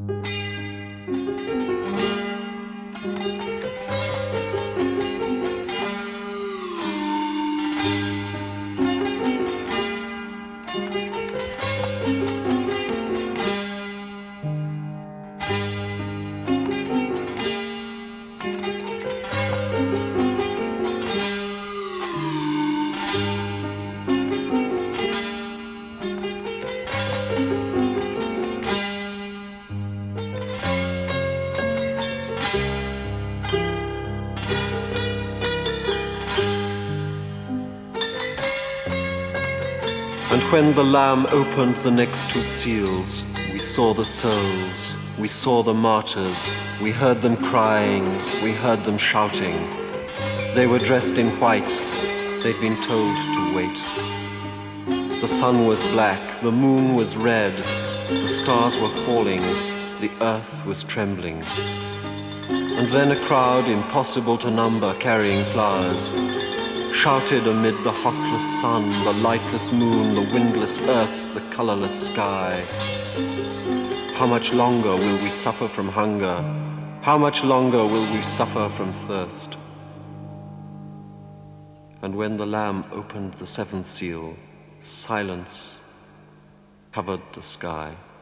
And when the Lamb opened the next two seals, we saw the souls, we saw the martyrs, we heard them crying, we heard them shouting. They were dressed in white, they'd been told to wait. The sun was black, the moon was red, the stars were falling, the earth was trembling. And then a crowd impossible to number carrying flowers shouted amid the hotless sun, the lightless moon, the windless earth, the colorless sky. How much longer will we suffer from hunger? How much longer will we suffer from thirst? And when the Lamb opened the seventh seal, silence covered the sky.